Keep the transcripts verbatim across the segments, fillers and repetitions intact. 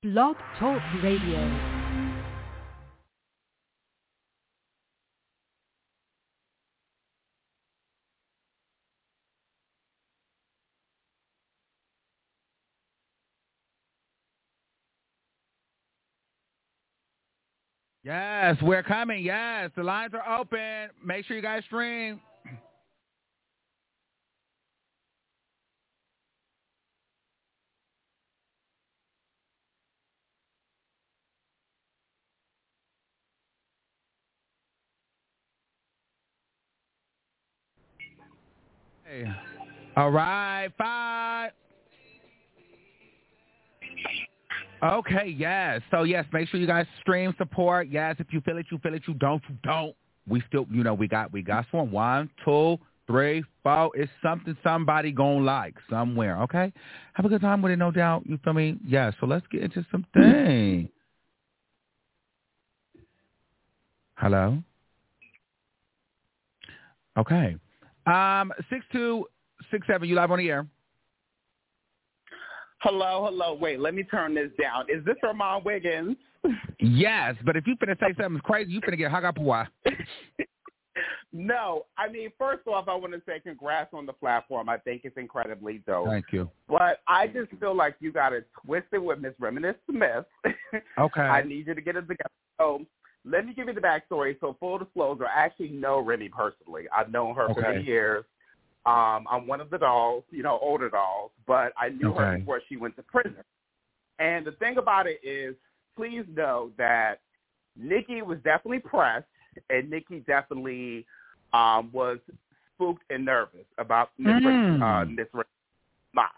Blog Talk Radio. Yes, we're coming. Yes, the lines are open. Make sure you guys stream. Hey. All right, five. Okay, yes. So, yes, make sure you guys stream, support. Yes, if you feel it, you feel it. You don't, you don't. We still, you know, we got we got some. One, two, three, four. It's something somebody gonna like somewhere, okay? Have a good time with it, no doubt. You feel me? Yeah, so let's get into something. Hello? Okay. Um, six two six seven, you live on the air. Hello, hello. Wait, let me turn this down. Is this Armand Wiggins? Yes, but if you finna say something crazy, you finna get hung up a while. No, I mean, first off, I want to say congrats on the platform. I think it's incredibly dope. Thank you. But I just feel like you got it twisted with Miss Reminisce Smith. Okay. I need you to get it together. So let me give you the backstory. So full disclosure, I actually know Remy personally. I've known her Okay. for many years. Um, I'm one of the dolls, you know, older dolls, but I knew Okay. her before she went to prison. And the thing about it is, please know that Nikki was definitely pressed, and Nikki definitely um, was spooked and nervous about Miss Mm. uh, Miss Ma.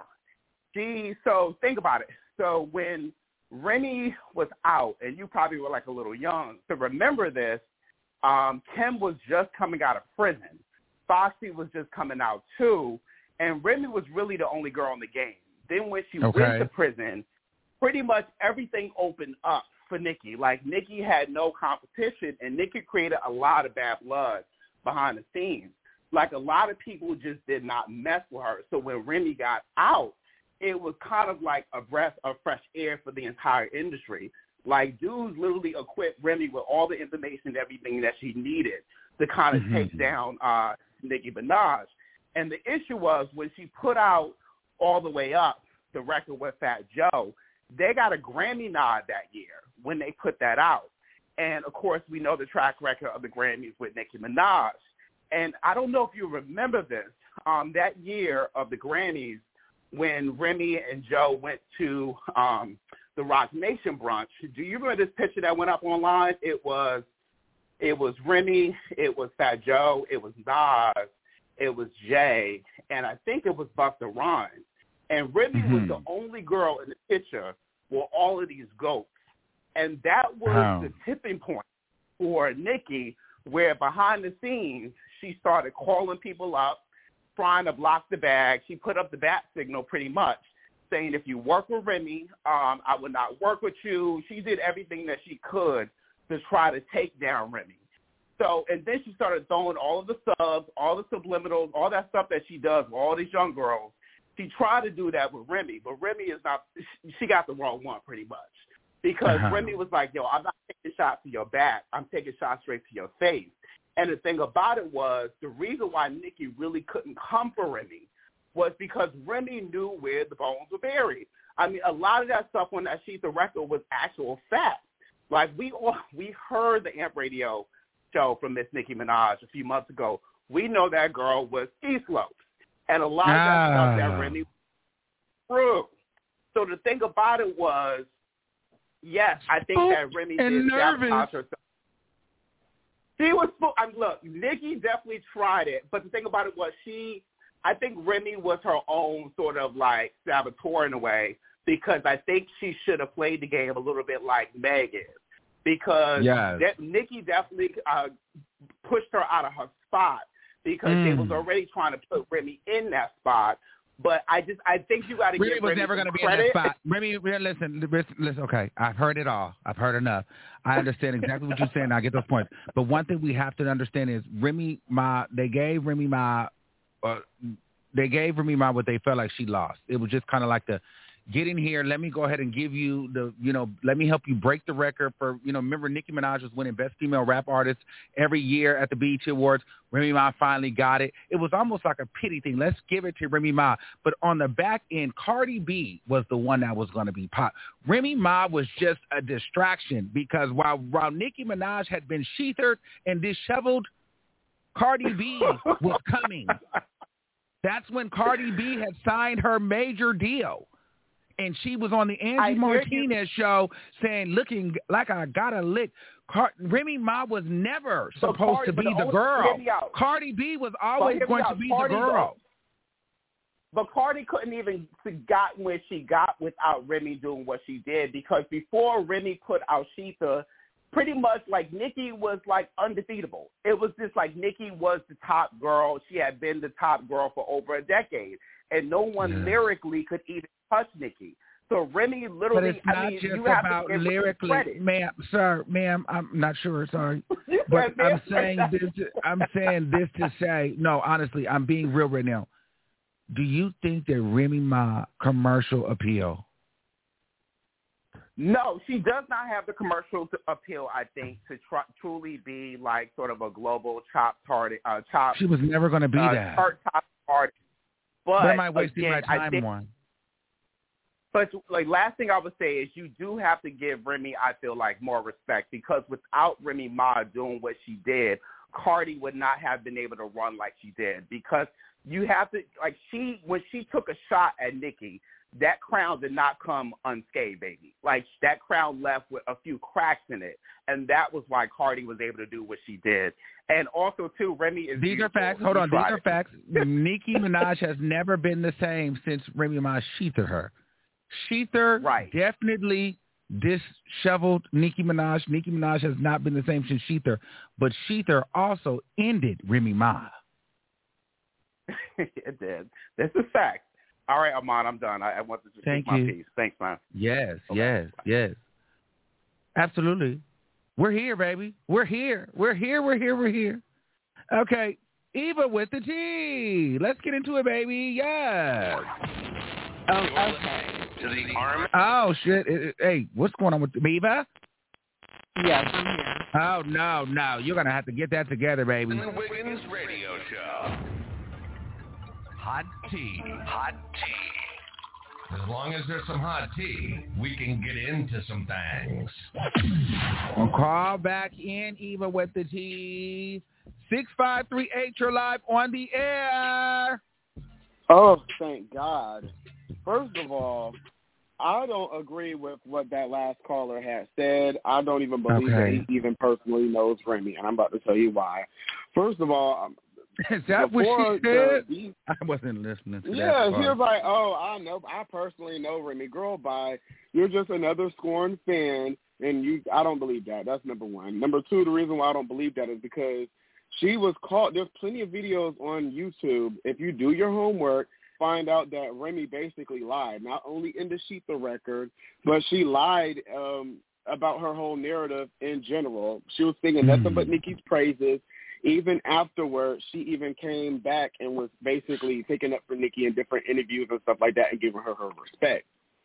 She, so think about it. So when Remy was out, and you probably were like a little young to remember this, um, Kim was just coming out of prison. Foxy was just coming out too, and Remy was really the only girl in the game. Then when she Okay. went to prison, pretty much everything opened up for Nikki. Like, Nikki had no competition, and Nikki created a lot of bad blood behind the scenes. Like, a lot of people just did not mess with her. So when Remy got out, it was kind of like a breath of fresh air for the entire industry. Like, dudes literally equipped Remy with all the information and everything that she needed to kind of Mhm. take down uh, Nicki Minaj. And the issue was when she put out All the Way Up, the record with Fat Joe, they got a Grammy nod that year when they put that out. And, of course, we know the track record of the Grammys with Nicki Minaj. And I don't know if you remember this. Um, that year of the Grammys, when Remy and Joe went to um, the Rock Nation brunch, do you remember this picture that went up online? It was It was Remy, it was Fat Joe, it was Nas, it was Jay, and I think it was Busta Rhymes. And Remy Mhm. was the only girl in the picture with all of these goats. And that was Wow. the tipping point for Nikki, where behind the scenes, she started calling people up, trying to block the bag. She put up the bat signal pretty much, saying, if you work with Remy, um, I would not work with you. She did everything that she could to try to take down Remy. So, and then she started throwing all of the subs, all the subliminals, all that stuff that she does with all these young girls. She tried to do that with Remy, but Remy is not, she got the wrong one pretty much. Because Uh-huh. Remy was like, yo, I'm not taking shots to your back. I'm taking shots straight to your face. And the thing about it was, the reason why Nikki really couldn't come for Remy was because Remy knew where the bones were buried. I mean, a lot of that stuff on that sheet of record was actual facts. Like, we all, we heard the Amp Radio show from Miss Nicki Minaj a few months ago. We know that girl was East Slopes. And a lot of that stuff that Ah. Remy through. So the thing about it was, yes, I think Spooked that Remy and did nervous. sabotage herself. She was, I mean, look, Nikki definitely tried it, but the thing about it was she, I think Remy was her own sort of like saboteur in a way, because I think she should have played the game a little bit like Meg is. Because Yes. that, Nikki definitely uh, pushed her out of her spot because Mm. they was already trying to put Remy in that spot. But I just, I think you got to Remy give was Remy never some going to be in credit. that spot. Remy, Remy, listen, listen, listen, okay, I've heard it all. I've heard enough. I understand exactly what you're saying. I get those points. But one thing we have to understand is Remy Ma, they gave Remy Ma, uh, they gave Remy Ma what they felt like she lost. It was just kind of like the, get in here. Let me go ahead and give you the, you know, let me help you break the record for, you know, remember Nicki Minaj was winning Best Female Rap Artist every year at the B E T Awards. Remy Ma finally got it. It was almost like a pity thing. Let's give it to Remy Ma. But on the back end, Cardi B was the one that was going to be pop. Remy Ma was just a distraction because while, while Nicki Minaj had been sheathered and disheveled, Cardi B was coming. That's when Cardi B had signed her major deal. And she was on the Angie Martinez show saying, looking like I got a lick. Car- Remy Ma was never so supposed Cardi, to be the the girl. Cardi B was always going to be Cardi the girl. But Cardi couldn't even got where she got without Remy doing what she did, because before Remy put out Sheetha, pretty much like Nicki was like undefeatable. It was just like Nicki was the top girl. She had been the top girl for over a decade, and no one yeah. lyrically could even touch Nicki. So Remy literally, but it's not I mean, just you have about to give lyrically, ma'am, sir, ma'am. I'm not sure, sorry, but I'm saying this. To, I'm saying this to say, no, honestly, I'm being real right now. Do you think that Remy Ma commercial appeal? No, she does not have the commercial appeal, I think, to tr- truly be like sort of a global top party. Uh, top. She was never going to be uh, that. Top party. But that might waste my time think, on. But like last thing I would say is you do have to give Remy, I feel like, more respect, because without Remy Ma doing what she did, Cardi would not have been able to run like she did, because you have to like she when she took a shot at Nicki, that crown did not come unscathed, baby. Like, that crown left with a few cracks in it, and that was why Cardi was able to do what she did. And also, too, Remy is These beautiful. are facts. Hold on. These are it. facts. Nicki Minaj has never been the same since Remy Ma sheathered her. Sheather right. definitely disheveled Nicki Minaj. Nicki Minaj has not been the same since Sheather, but Sheather also ended Remy Ma. It did. That's a fact. All right, Armand, I'm done. I, I want to just Thank speak you. my piece. Thanks, man. Yes, okay. yes, yes. Absolutely. We're here, baby. We're here. We're here. We're here. We're here. Okay. Eva with the T. Let's get into it, baby. Yes. Oh, okay. To the arm. Oh, shit. It, it, hey, what's going on with Eva? Yes, I'm here. Oh, no, no. You're going to have to get that together, baby. The Wiggins Radio Show. Hot tea. Hot tea. As long as there's some hot tea, we can get into some things. Well, call back in, Eva with the T. six five three eight, you're live on the air. Oh, thank God. First of all, I don't agree with what that last caller had said. I don't even believe okay. that he even personally knows Remy, and I'm about to tell you why. First of all, is that what she said? The, I wasn't listening to yeah, that. Yeah, he was like, oh, I know, I personally know Remy. Girl, bye. You're just another scorned fan, and you. I don't believe that. That's number one. Number two, the reason why I don't believe that is because she was caught. There's plenty of videos on YouTube. If you do your homework, find out that Remy basically lied, not only in the Sheetha record, but she lied um, about her whole narrative in general. She was singing mm. nothing but Nicki's praises. Even afterwards, she even came back and was basically picking up for Nicki in different interviews and stuff like that and giving her her respect.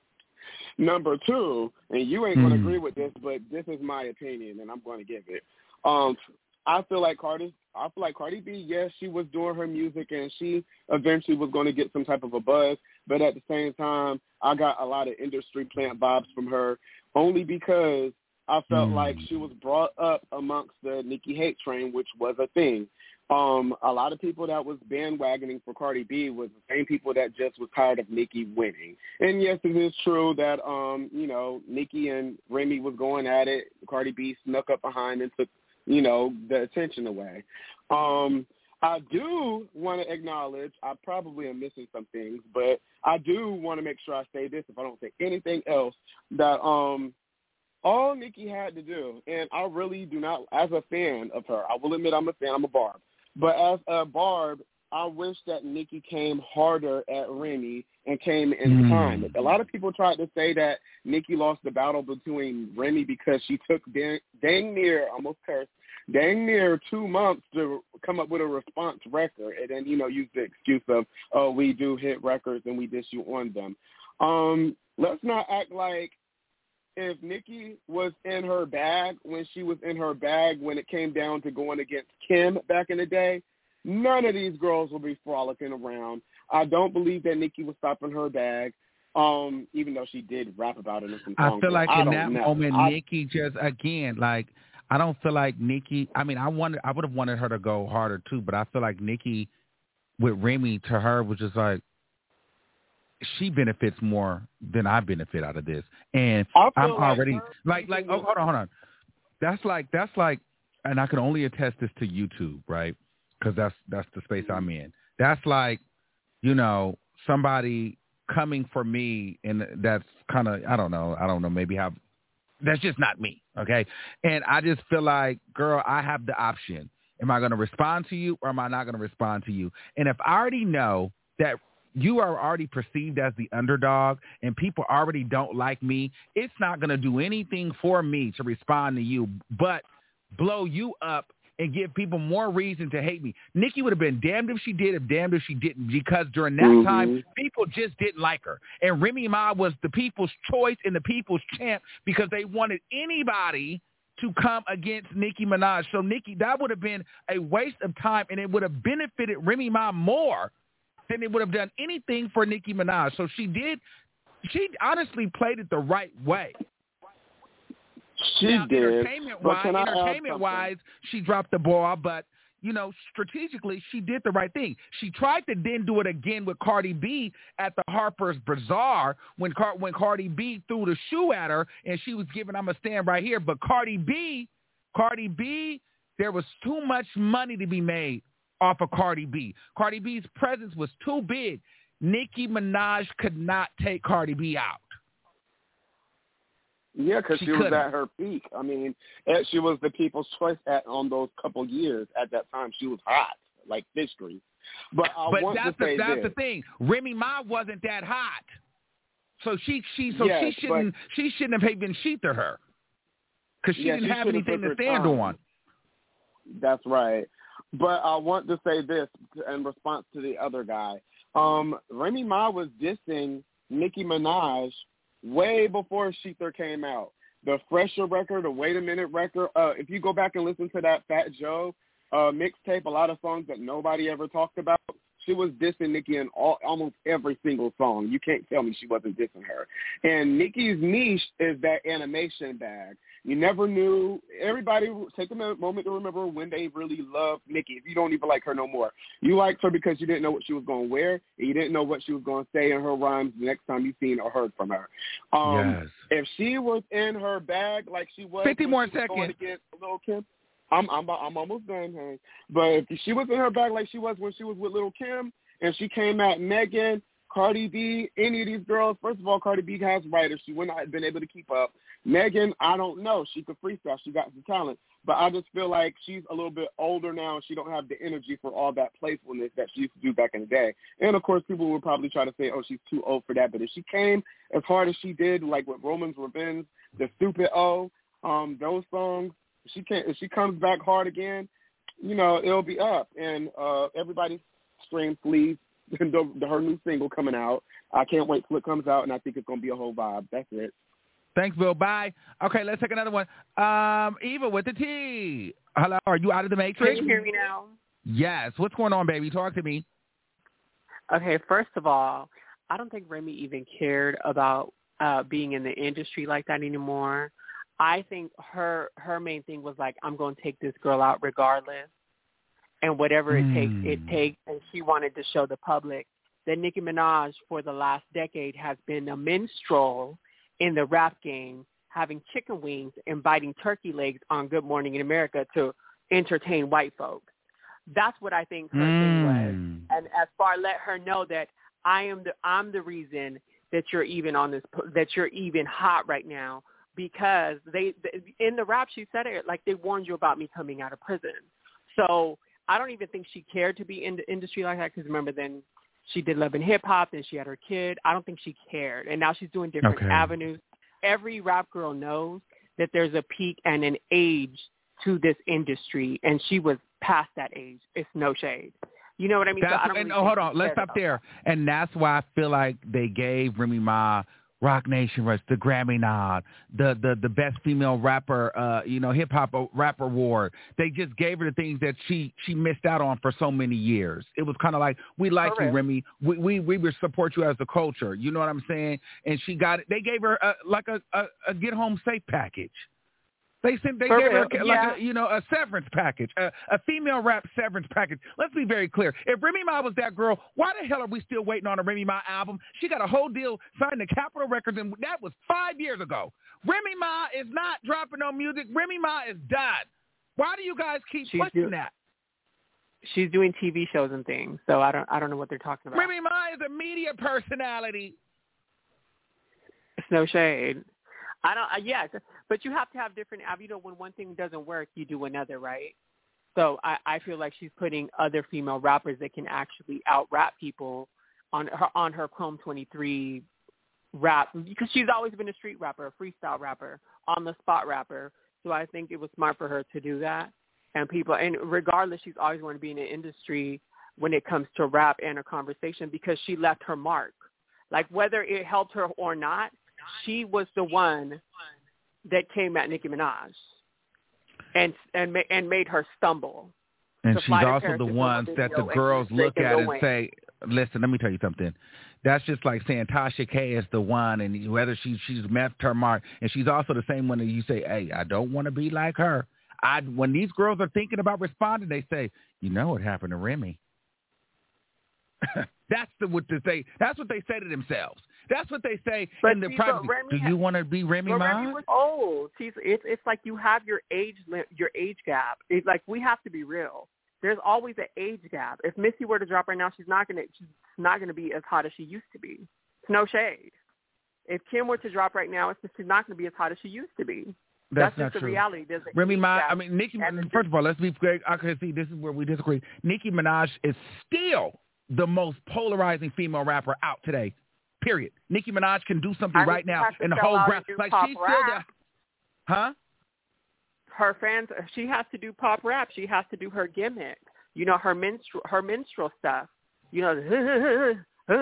Number two, and you ain't mm. going to agree with this, but this is my opinion, and I'm going to give it. Um, I feel like Cardi, I feel like Cardi B, yes, she was doing her music, and she eventually was going to get some type of a buzz. But at the same time, I got a lot of industry plant vibes from her, only because I felt mm. like she was brought up amongst the Nicki hate train, which was a thing. Um, a lot of people that was bandwagoning for Cardi B was the same people that just was tired of Nicki winning. And yes, it is true that, um, you know, Nicki and Remy was going at it. Cardi B snuck up behind and took, you know, the attention away. Um, I do want to acknowledge, I probably am missing some things, but I do want to make sure I say this, if I don't say anything else, that um, all Nicki had to do, and I really do not, as a fan of her, I will admit I'm a fan, I'm a Barb, but as a Barb, I wish that Nicki came harder at Remy and came in mm. time. A lot of people tried to say that Nicki lost the battle between Remy because she took dang, dang near, almost cursed, dang near two months to come up with a response record and then, you know, use the excuse of, oh, we do hit records and we diss you on them. Um, let's not act like if Nikki was in her bag when she was in her bag when it came down to going against Kim back in the day, none of these girls will be frolicking around. I don't believe that Nikki was stopping her bag, um, even though she did rap about it in some songs. I feel like I in don't that know. moment, I, Nikki just, again, like, I don't feel like Nikki, I mean, I wanted, I would have wanted her to go harder too, but I feel like Nikki with Remy to her was just like, she benefits more than I benefit out of this. And I'm like already, like, like, oh, hold on, hold on. That's like, that's like, and I can only attest this to YouTube, right? Because that's, that's the space I'm in. That's like, you know, somebody coming for me, and that's kind of, I don't know, I don't know, maybe have, that's just not me, okay? And I just feel like, girl, I have the option. Am I going to respond to you or am I not going to respond to you? And if I already know that you are already perceived as the underdog and people already don't like me, it's not going to do anything for me to respond to you but blow you up and give people more reason to hate me. Nikki would have been damned if she did, if damned if she didn't, because during that mm-hmm. time, people just didn't like her. And Remy Ma was the people's choice and the people's champ because they wanted anybody to come against Nicki Minaj. So, Nikki, that would have been a waste of time, and it would have benefited Remy Ma more than it would have done anything for Nicki Minaj. So she did, she honestly played it the right way. She now, did. Entertainment-wise, entertainment-wise, she dropped the ball, but, you know, strategically, she did the right thing. She tried to then do it again with Cardi B at the Harper's Bazaar when Car- when Cardi B threw the shoe at her, and she was giving, I'm going to stand right here. But Cardi B, Cardi B, there was too much money to be made off of Cardi B. Cardi B's presence was too big. Nicki Minaj could not take Cardi B out. Yeah, because she, she was at her peak. I mean, she was the people's choice at on those couple years. At that time, she was hot, like fish grease. But I but want that's to the say that's this. the thing. Remy Ma wasn't that hot, so she she so yes, she shouldn't she shouldn't have even sheathed her because she yeah, didn't she have anything to stand time. on. That's right. But I want to say this in response to the other guy. Um, Remy Ma was dissing Nicki Minaj way before Sheether came out. The Fresher record, the Wait a Minute record, uh, if you go back and listen to that Fat Joe uh, mixtape, a lot of songs that nobody ever talked about, she was dissing Nicki in all, almost every single song. You can't tell me she wasn't dissing her. And Nicki's niche is that animation bag. You never knew. Everybody take a moment to remember when they really loved Nicki. If you don't even like her no more, you liked her because you didn't know what she was going to wear, and you didn't know what she was going to say in her rhymes the next time you seen or heard from her. Um, yes. If she was in her bag like she was, fifty more she was seconds. going against Lil' Kim, I'm I'm I'm almost done, honey. But if she was in her bag like she was when she was with Lil' Kim, and she came at Megan, Cardi B, any of these girls, first of all, Cardi B has writers. She would not have been able to keep up. Megan, I don't know. She could freestyle. She got some talent. But I just feel like she's a little bit older now, and she don't have the energy for all that playfulness that she used to do back in the day. And, of course, people would probably try to say, oh, she's too old for that. But if she came as hard as she did, like with Roman's Revenge, The Stupid O, um, those songs, if she, can't, if she comes back hard again, you know, it'll be up. And uh, everybody screams, please, the, the, her new single coming out. I can't wait till it comes out, and I think it's going to be a whole vibe. That's it. Thanks, Bill. Bye. Okay, let's take another one. Um, Eva with the T. Hello, are you out of the Matrix? Can you hear me now? Yes. What's going on, baby? Talk to me. Okay, first of all, I don't think Remy even cared about uh, being in the industry like that anymore. I think her her main thing was like, I'm going to take this girl out regardless, and whatever it mm. takes, it takes. And she wanted to show the public that Nicki Minaj for the last decade has been a minstrel in the rap game, having chicken wings and biting turkey legs on Good Morning in America to entertain white folks. That's what I think her mm. thing was. And as far let her know that I am the I'm the reason that you're even on this that you're even hot right now, because they in the rap she said it like they warned you about me coming out of prison. So I don't even think she cared to be in the industry like that, because remember then she did Love and Hip Hop, then she had her kid. I don't think she cared. And now she's doing different okay. avenues. Every rap girl knows that there's a peak and an age to this industry, and she was past that age. It's no shade. You know what I mean? That's, so I don't and really oh, hold think on, she let's cared stop about there. And that's why I feel like they gave Remy Ma Rock Nation Rush, the Grammy nod, the the the best female rapper, uh, you know, hip hop rapper award. They just gave her the things that she she missed out on for so many years. It was kind of like, we like For you, real. Remy. We we we will support you as a culture. You know what I'm saying? And she got it. They gave her a, like a, a a get home safe package. They sent, they For gave her real, like yeah. a, you know, a severance package, a, a female rap severance package. Let's be very clear. If Remy Ma was that girl, why the hell are we still waiting on a Remy Ma album? She got a whole deal signed to Capitol Records, and that was five years ago. Remy Ma is not dropping no music. Remy Ma is done. Why do you guys keep She's pushing do- that? She's doing T V shows and things, so I don't I don't know what they're talking about. Remy Ma is a media personality. It's no shade. I don't. Uh, yeah, but you have to have different. You know, when one thing doesn't work, you do another, right? So I, I feel like she's putting other female rappers that can actually out rap people on her on her Chrome twenty-three rap, because she's always been a street rapper, a freestyle rapper, on the spot rapper. So I think it was smart for her to do that. And people, and regardless, she's always going to be in the industry when it comes to rap and a conversation, because she left her mark. Like, whether it helped her or not, she was the one that came at Nicki Minaj and and and made her stumble. And to she's fly to also Paris the to film a ones that the video girls and look make at it and away. say, listen, let me tell you something. That's just like saying Tasha K is the one, and whether she, she's met her mark, and she's also the same one that you say, hey, I don't want to be like her. I When these girls are thinking about responding, they say, you know what happened to Remy. That's the, what they say. That's what they say to themselves. That's what they say But in the see, privacy. but Remy Do ha- you want to be Remy But Ma? Remy was old. She's it's it's like you have your age li- your age gap. It's like, we have to be real. There's always an age gap. If Missy were to drop right now, she's not gonna she's not gonna be as hot as she used to be. It's no shade. If Kim were to drop right now, it's just, she's not gonna be as hot as she used to be. That's, That's not just the true. reality. There's an Remy age Ma, gap. I mean, Nicki, And first of all, let's be clear. Okay, see, this is where we disagree. Nicki Minaj is still the most polarizing female rapper out today, period. Nicki Minaj can do something I mean, right she now has to in the sell whole out ground. and do Like, pop she's still rap. the, huh? Her fans, she has to do pop rap. She has to do her gimmick. You know, her minstrel, her minstrel stuff. You know,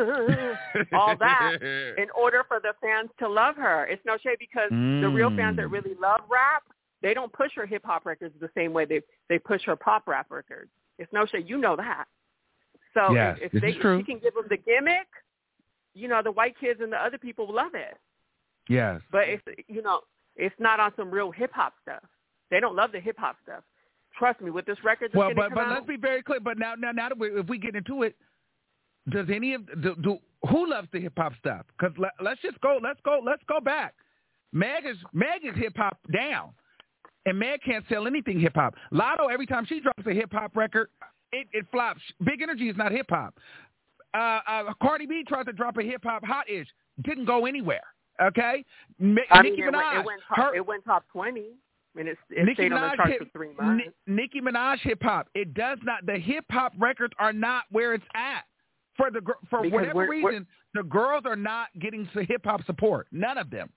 all that in order for the fans to love her. It's no shade, because mm. the real fans that really love rap, they don't push her hip hop records the same way they they push her pop rap records. It's no shade. You know that. So Yes, if, if, this they, is true. if she can give them the gimmick, you know, the white kids and the other people will love it. Yes. But it's, you know, it's not on some real hip hop stuff. They don't love the hip hop stuff. Trust me, with this record that's Well, going to but come but out, let's be very clear. But now now now that we, if we get into it, does any of do, do who loves the hip hop stuff? Because let, let's just go. Let's go. Let's go back. Meg is Meg is hip hop down, and Meg can't sell anything hip hop. Lotto, every time she drops a hip hop record, it, it flops. Big Energy is not hip hop. Uh, uh, Cardi B tried to drop a hip hop hot-ish, didn't go anywhere. Okay, M- I Nicki mean, it, Minaj, went, it, went top, her, it went top twenty, and it's, it Nicki stayed on the Minaj charts hip, for three months. Ni- Nicki Minaj hip hop. It does not. The hip hop records are not where it's at. For the gr- for Because whatever we're- reason, the girls are not getting hip hop support. None of them.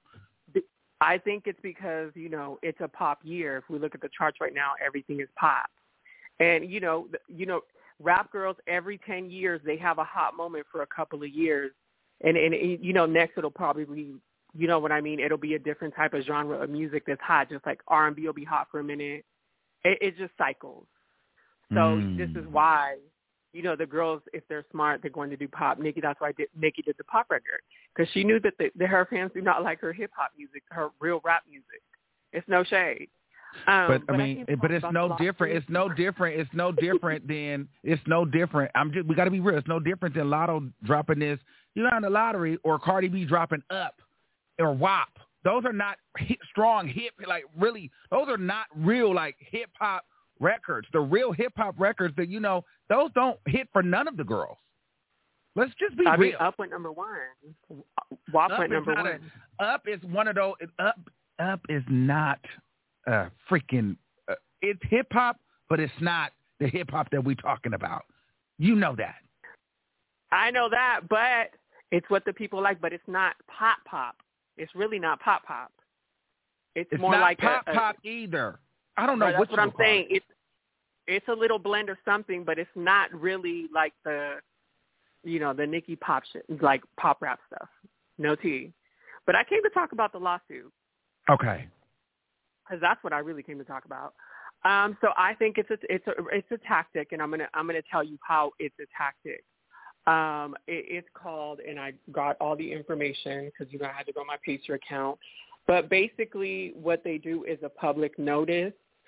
I think it's because, you know, it's a pop year. If we look at the charts right now, everything is pop. And, you know, the, you know, rap girls, every ten years, they have a hot moment for a couple of years. And, and you know, next it'll probably be, you know what I mean, it'll be a different type of genre of music that's hot, just like R and B will be hot for a minute. It, it just cycles. So Mm. this is why, you know, the girls, if they're smart, they're going to do pop. Nikki, that's why did, Nikki did the pop record, because she knew that, the, that her fans do not like her hip-hop music, her real rap music. It's no shade. Um, But, but I mean, can't but talk it's about no the lost different. It's no different. It's no different than. It's no different. I'm just. We got to be real. It's no different than Lotto dropping this. You know, in the lottery, or Cardi B dropping Up, or W A P. Those are not hit, strong hip. Like really, those are not real like hip hop records. The real hip hop records that you know, those don't hit for none of the girls. Let's just be I real. mean, Up went number one. W A P Up went is number not one. A, Up is one of those. Up Up is not uh, freaking. Uh, it's hip hop, but it's not the hip hop that we're talking about. You know that. I know that, but it's what the people like. But it's not pop pop. It's really not pop pop. It's, It's more not like pop a, a, pop either. I don't know Right, what that's what you I'm saying. It's it's a little blend of something, but it's not really like the, you know, the Nicki pop shit, like pop rap stuff. No tea. But I came to talk about the lawsuit. Okay. Because that's what I really came to talk about. Um, so I think it's a it's a it's a tactic, and I'm gonna I'm gonna tell you how it's a tactic. Um, it, it's called, and I got all the information because you know I had to go on my Pacer account. But basically, what they do is a public notice.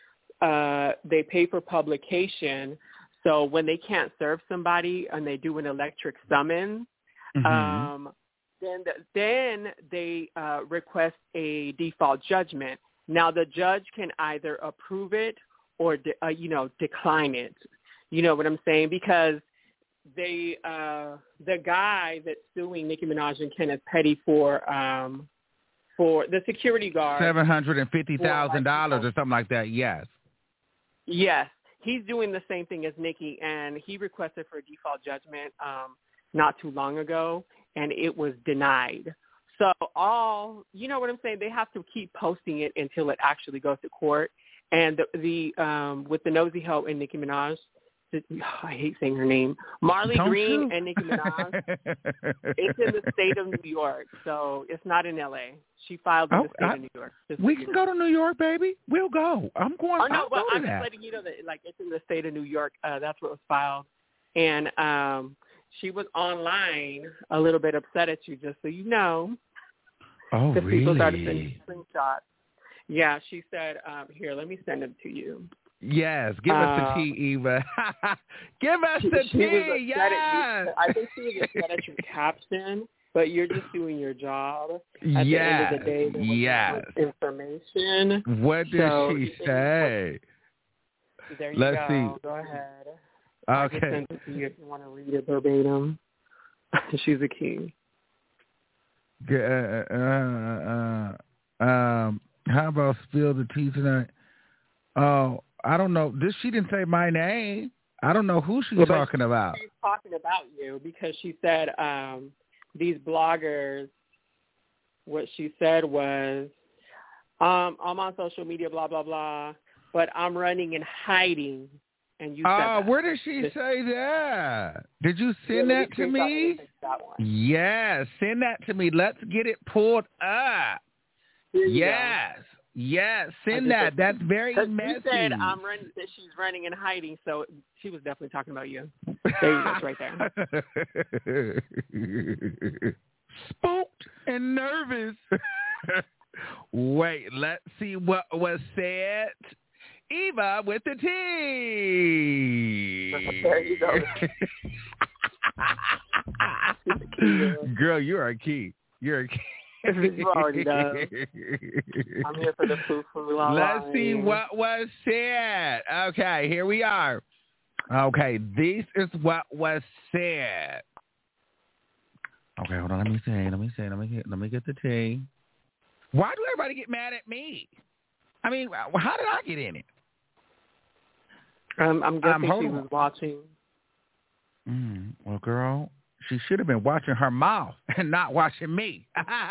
Uh, they pay for publication. So when they can't serve somebody and they do an electric summons, mm-hmm. um, then the, then they uh, request a default judgment. Now the judge can either approve it or de- uh, you know decline it. You know what I'm saying? Because they uh, the guy that's suing Nicki Minaj and Kenneth Petty for um, for the security guard seven hundred and fifty thousand dollars like, or something like that. Yes. Yes, he's doing the same thing as Nicki, and he requested for a default judgment um, not too long ago, and it was denied. So all, you know what I'm saying, they have to keep posting it until it actually goes to court. And the, the um, with the Nosy Ho and Nicki Minaj, the, oh, I hate saying her name, Marley Don't Green you? and Nicki Minaj, it's in the state of New York, so it's not in L A. She filed in oh, the state I, of New York. We can go to New York, baby. We'll go. I'm going. Oh no, I'll but go to I'm just that. letting you know that like it's in the state of New York. Uh, that's where it was filed, and um, she was online a little bit upset at you, just so you know. Oh, Because really? people started sending screenshots. Yeah, she said, um, here, let me send them to you. Yes, give us the Um, tea, Eva. Give us she, the she was tea, upset yes. at you. I think she was upset at your caption, but you're just doing your job. At yes, the end of the day, there was yes. no information. What did so she say? There you Let's go. see. Go ahead. I can Okay. send it to you if you want to read it verbatim. She's a king. Uh, uh, uh, um, how about spill the tea tonight? Oh, I don't know. This she didn't say my name. I don't know who she's But talking she, about. She's talking about you because she said um, these bloggers. What she said was, um, I'm on social media, blah blah blah, but I'm running and hiding. And you said Oh, that. where did she This, say that? Did you send yeah, that to me? That one. Yes, send that to me. Let's get it pulled up. Here you Yes, go. yes, send I that. just- That's very Because messy. you said I'm running, that she's running and hiding, so she was definitely talking about you. There you go, it's right there. Spooked and nervous. Wait, let's see what was said. Eva with the tea. There you go. Girl, you're a key. You're a key. You already know. I'm here for the foo-foo. Let's see what was said. Okay, here we are. Okay, this is what was said. Okay, hold on. Let me see. Let me see. Let me get. Let me get the tea. Why do everybody get mad at me? I mean, how did I get in it? Um, I'm guessing um, she on. was watching. Mm, well, girl, she should have been watching her mouth and not watching me.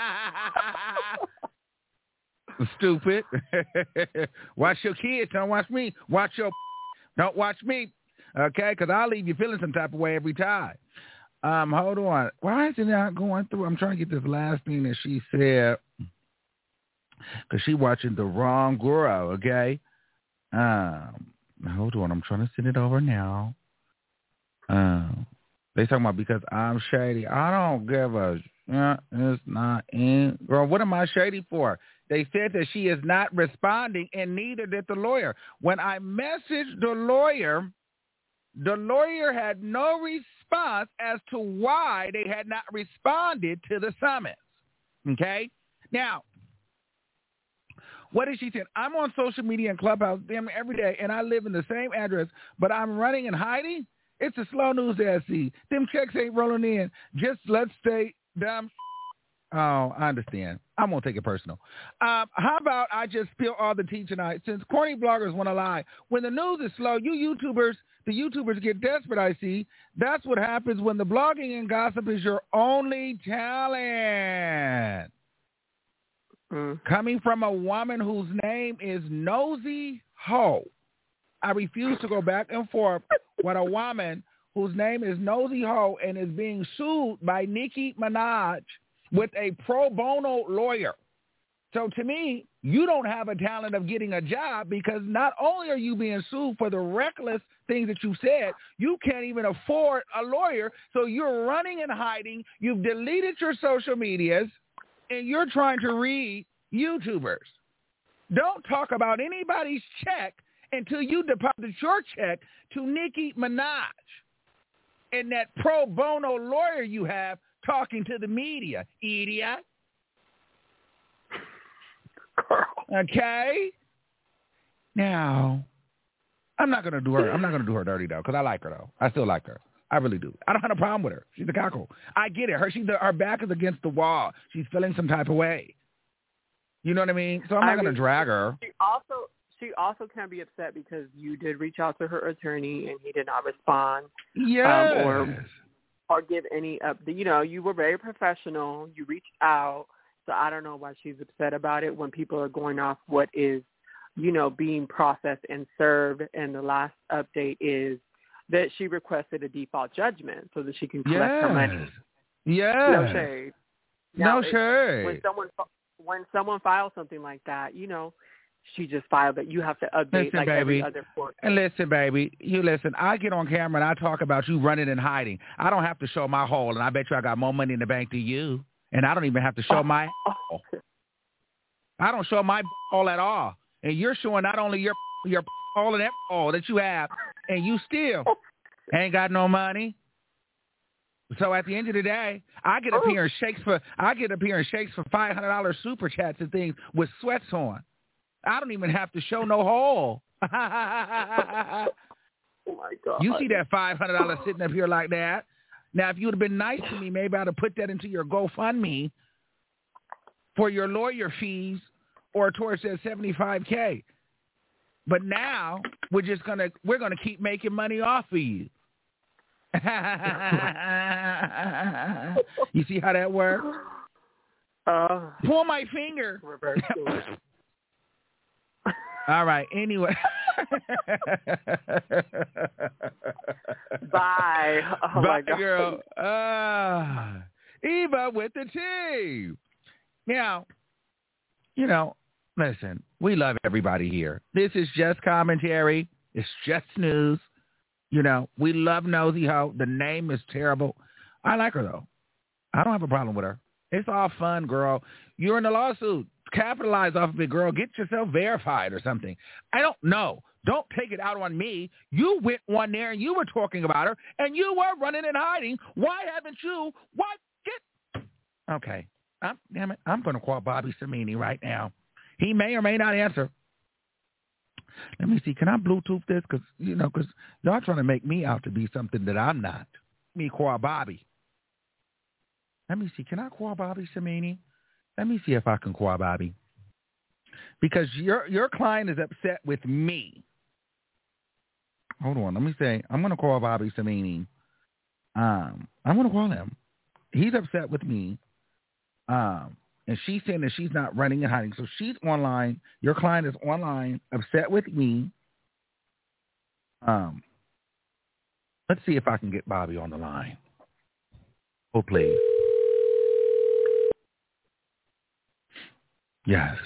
Stupid. Watch your kids. Don't watch me. Watch your. Don't watch me. Okay, because I'll leave you feeling some type of way every time. Um, hold on. Why is it not going through? I'm trying to get this last thing that she said. Because she watching the wrong girl, okay? Um, hold on. I'm trying to send it over now. Um, they talking about because I'm shady. I don't give a... Uh, it's not in... Girl, what am I shady for? They said that she is not responding, and neither did the lawyer. When I messaged the lawyer, the lawyer had no response as to why they had not responded to the summons. Okay? Now, what did she say? I'm on social media and Clubhouse damn every day, and I live in the same address, but I'm running and hiding? It's a slow news to see. Them checks ain't rolling in. Just let's stay dumb. Oh, I understand. I'm going to take it personal. Um, how about I just spill all the tea tonight? Since corny bloggers want to lie, when the news is slow, you YouTubers, the YouTubers get desperate, I see. That's what happens when the blogging and gossip is your only talent. Mm. Coming from a woman whose name is Nosy Ho. I refuse to go back and forth with a woman whose name is Nosy Ho and is being sued by Nicki Minaj with a pro bono lawyer. So to me, you don't have a talent of getting a job because not only are you being sued for the reckless things that you said, you can't even afford a lawyer. So you're running and hiding. You've deleted your social medias, and you're trying to read YouTubers. Don't talk about anybody's check until you deposit your check to Nicki Minaj and that pro bono lawyer you have talking to the media, idiot. Okay? Now, I'm not going to do her. I'm not going to do her dirty, though, because I like her, though. I still like her. I really do. I don't have a problem with her. She's a cockle. I get it. Her, she's the, her back is against the wall. She's feeling some type of way. You know what I mean? So I'm not going to drag her. She also, she also can be upset because you did reach out to her attorney and he did not respond. Yes. Um, or, or give any up. You know, you were very professional. You reached out. So I don't know why she's upset about it when people are going off what is, you know, being processed and served. And the last update is that she requested a default judgment so that she can collect yes. her money. Yes. No shade. Now, no shade. When someone when someone files something like that, you know, she just filed it. You have to update listen, like baby. every other court. And listen, baby, you listen. I get on camera and I talk about you running and hiding. I don't have to show my hole, and I bet you I got more money in the bank than you. And I don't even have to show my hole. I don't show my hole at all. And you're showing not only your your hole and that hole that you have, and you still ain't got no money. So at the end of the day, I get up here and shakes for I get up here and shakes for five hundred dollars super chats and things with sweats on. I don't even have to show no hole. Oh my God! You see that five hundred dollars sitting up here like that? Now, if you would have been nice to me, maybe I'd have put that into your GoFundMe for your lawyer fees or towards that seventy-five K. But now we're just gonna we're gonna keep making money off of you. You see how that works? Uh, Pull my finger. All right. Anyway. Bye. Oh Bye, my God. girl. Uh, Eva with the T. Now, you know, listen, we love everybody here. This is just commentary. It's just news. You know, we love Nosy Ho. The name is terrible. I like her, though. I don't have a problem with her. It's all fun, girl. You're in the lawsuit. Capitalize off of it, girl. Get yourself verified or something. I don't know. Don't take it out on me. You went on there and you were talking about her and you were running and hiding. Why haven't you? What? Get. Okay. I'm, damn it. I'm going to call Bobby Samini right now. He may or may not answer. Let me see. Can I Bluetooth this? Because, you know, because y'all trying to make me out to be something that I'm not. Me call Bobby. Let me see. Can I call Bobby Samini? Let me see if I can call Bobby. Because your your client is upset with me. Hold on. Let me say, I'm going to call Bobby Samini. Um, I'm going to call him. He's upset with me. Um, and she's saying that she's not running and hiding. So she's online. Your client is online, upset with me. Um, let's see if I can get Bobby on the line. Oh, please. Yes.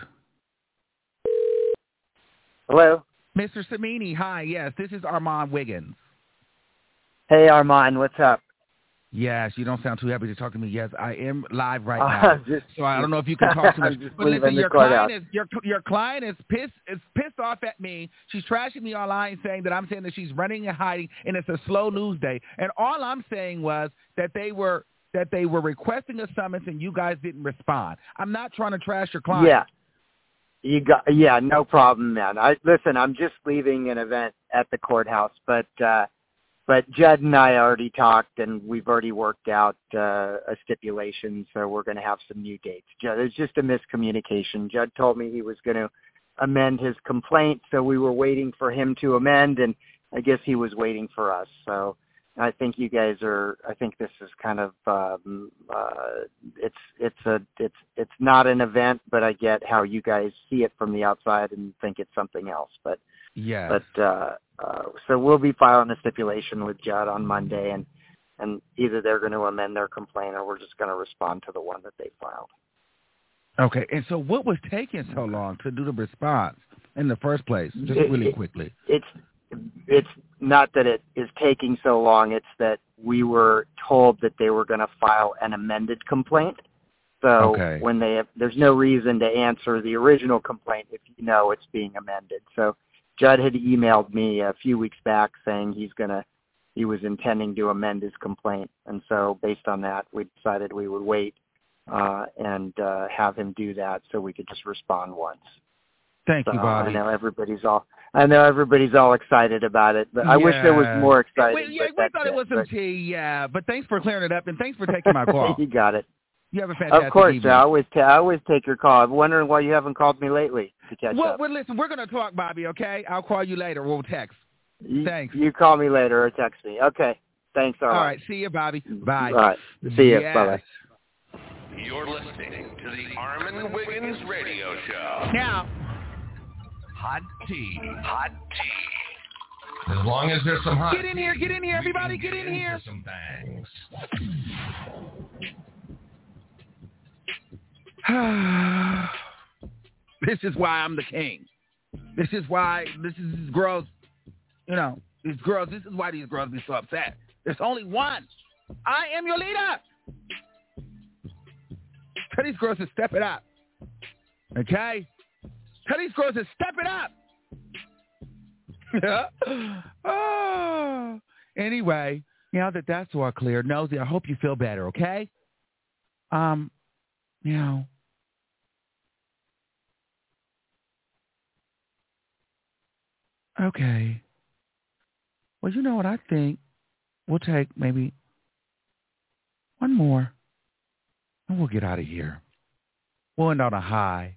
Hello? Mister Samini, hi. Yes, this is Armand Wiggins. Hey, Armand, what's up? Yes, you don't sound too happy to talk to me. Yes, I am live right Uh, now. just, so I don't know if you can talk to me. just But listen, your courthouse. client is your your client is pissed is pissed off at me. She's trashing me online, saying that I'm saying that she's running and hiding, and it's a slow news day. And all I'm saying was that they were that they were requesting a summons, and you guys didn't respond. I'm not trying to trash your client. Yeah. You got yeah, no problem, man. I listen, I'm just leaving an event at the courthouse, but uh but Judd and I already talked and we've already worked out uh a stipulation, so we're gonna have some new dates. Judd, it's just a miscommunication. Judd told me he was gonna amend his complaint, so we were waiting for him to amend, and I guess he was waiting for us. So I think you guys are. I think this is kind of. Um, uh, it's it's a it's it's not an event, but I get how you guys see it from the outside and think it's something else. But yeah. But uh, uh, so we'll be filing a stipulation with Judd on Monday, and, and either they're going to amend their complaint or we're just going to respond to the one that they filed. Okay, and so what was taking so long to do the response in the first place? Just it, really it, quickly. It's it's not that it is taking so long. It's that we were told that they were going to file an amended complaint. So okay. when they have, there's no reason to answer the original complaint if you know it's being amended. So Judd had emailed me a few weeks back saying he's going to he was intending to amend his complaint, and so based on that, we decided we would wait uh, and uh, have him do that so we could just respond once. Thank so you, Bobby. I know everybody's all I know everybody's all excited about it, but I yeah. wish there was more exciting. We, yeah, but we thought it was some but... tea, yeah. But thanks for clearing it up, and thanks for taking my call. You got it. You have a fantastic Of course, evening. I always ta- I always take your call. I'm wondering why you haven't called me lately to catch well, up. Well, listen, we're going to talk, Bobby, okay? I'll call you later. We'll text. You, Thanks. You call me later or text me. Okay. Thanks. All, all right. right. See you, Bobby. Bye. All right. See you. Yes. Bye-bye. You're listening to the Armin Wiggins Radio Show. Now, hot tea. Hot tea. As long as there's some hot Get in here. Get in here, everybody. Get, get in here. Some things. This is why I'm the king. This is why this is these girls, you know, these girls, this is why these girls be so upset. There's only one. I am your leader. Tell these girls to step it up. Okay? Tell these girls to step it up. oh. Anyway, now that that's all clear, Nosy, I hope you feel better, okay? Um, you know, okay. Well, you know what I think? We'll take maybe one more, and we'll get out of here. We'll end on a high.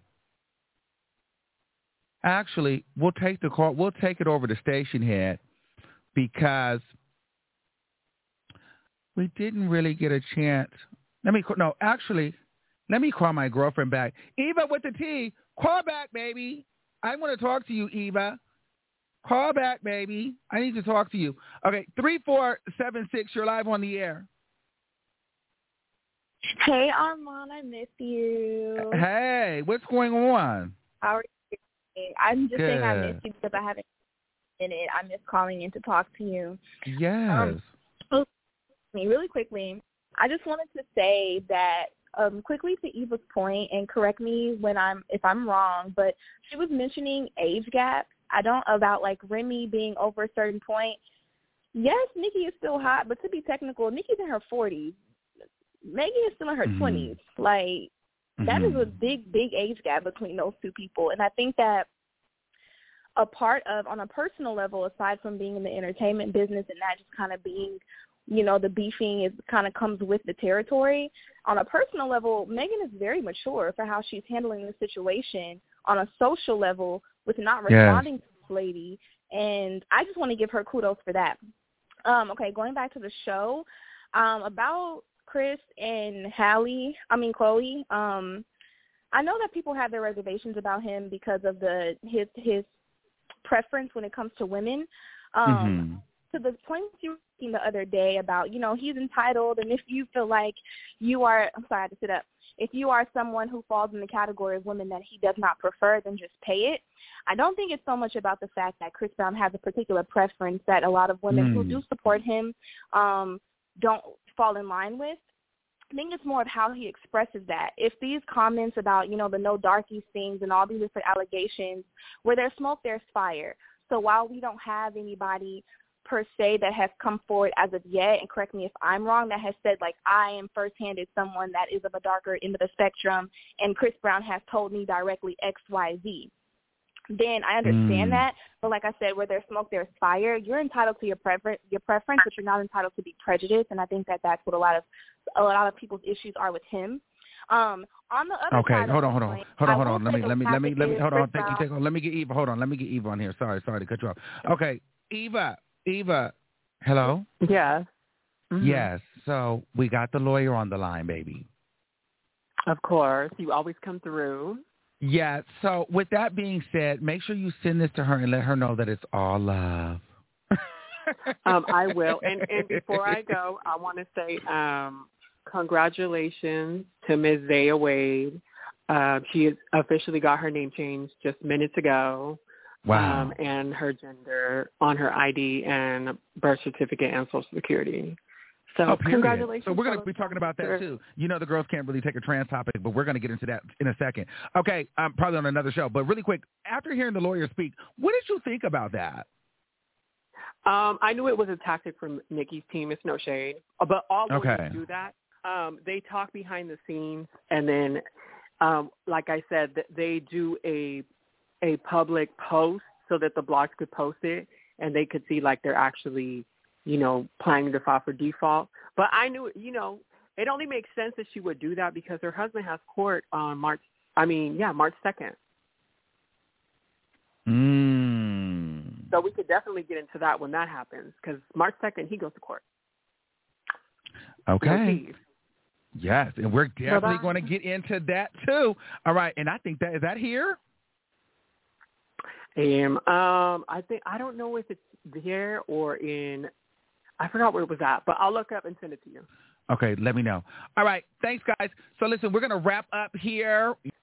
Actually, we'll take the call. We'll take it over to station head because we didn't really get a chance. Let me no. Actually, let me call my girlfriend back. Eva with the T. Call back, baby. I want to talk to you, Eva. Call back, baby. I need to talk to you. Okay, three four seven six. You're live on the air. Hey, Armand, I miss you. Hey, what's going on? How are you? I'm just Good. saying I miss you because I haven't in it. I miss calling in to talk to you. Yes. Um, really quickly, I just wanted to say that um, quickly to Eva's point, and correct me when I'm if I'm wrong, but she was mentioning age gaps. I don't about like Remy being over a certain point. Yes, Nikki is still hot, but to be technical, Nikki's in her forties. Megan is still in her mm-hmm. twenties. Like mm-hmm. that is a big, big age gap between those two people. And I think that a part of, on a personal level, aside from being in the entertainment business and that just kind of being, you know, the beefing is kind of comes with the territory. On a personal level, Megan is very mature for how she's handling the situation on a social level with not responding yes. to this lady. And I just want to give her kudos for that. Um, okay, going back to the show, um, about Chris and Hallie, I mean Chloe, um, I know that people have their reservations about him because of the his his preference when it comes to women. Um, mm-hmm. To the point you were speaking the other day about, you know, he's entitled, and if you feel like you are, I'm sorry, I had to sit up. If you are someone who falls in the category of women that he does not prefer, then just pay it. I don't think it's so much about the fact that Chris Brown has a particular preference that a lot of women mm. who do support him um, don't fall in line with. I think it's more of how he expresses that. If these comments about, you know, the no darkies things and all these different allegations, where there's smoke, there's fire. So while we don't have anybody per se that has come forward as of yet, and correct me if I'm wrong, that has said, like, I am first-handed someone that is of a darker end of the spectrum, and Chris Brown has told me directly X, Y, Z, then I understand mm. that. But like I said, where there's smoke, there's fire. You're entitled to your prefer- your preference, but you're not entitled to be prejudiced, and I think that that's what a lot of a lot of people's issues are with him. Um, on the other okay, side hold on, hold on, point, hold on, I hold on. Let me, let me, let me, let me, hold on. Thank you, take on. Let me get Eva. Hold on, let me get Eva on here. Sorry, sorry to cut you off. Okay, Eva, Eva, hello. Yes. Mm-hmm. Yes. So we got the lawyer on the line, baby. Of course, you always come through. Yeah. So with that being said, make sure you send this to her and let her know that it's all love. um, I will. And, and before I go, I want to say um, congratulations to Miz Zaya Wade. Uh, she has officially got her name changed just minutes ago. Wow. Um, and her gender on her I D and birth certificate and Social Security. So oh, congratulations. So we're going to be talking about that too. You know the girls can't really take a trans topic, but we're going to get into that in a second. Okay, um, probably on another show. But really quick, after hearing the lawyer speak, what did you think about that? Um, I knew it was a tactic from Nikki's team. It's no shade. But all lawyers okay. do that. Um, they talk behind the scenes, and then, um, like I said, they do a a public post so that the blogs could post it, and they could see, like, they're actually – you know, planning to file for default. But I knew, you know, it only makes sense that she would do that because her husband has court on March, I mean, yeah, March second. Mm. So we could definitely get into that when that happens because March second, he goes to court. Okay. Yes, and we're definitely so going to get into that too. All right, and I think that, is that here? Um, um, I think, I don't know if it's there or in, I forgot where it was at, but I'll look up and send it to you. Okay, let me know. All right, thanks, guys. So listen, we're going to wrap up here.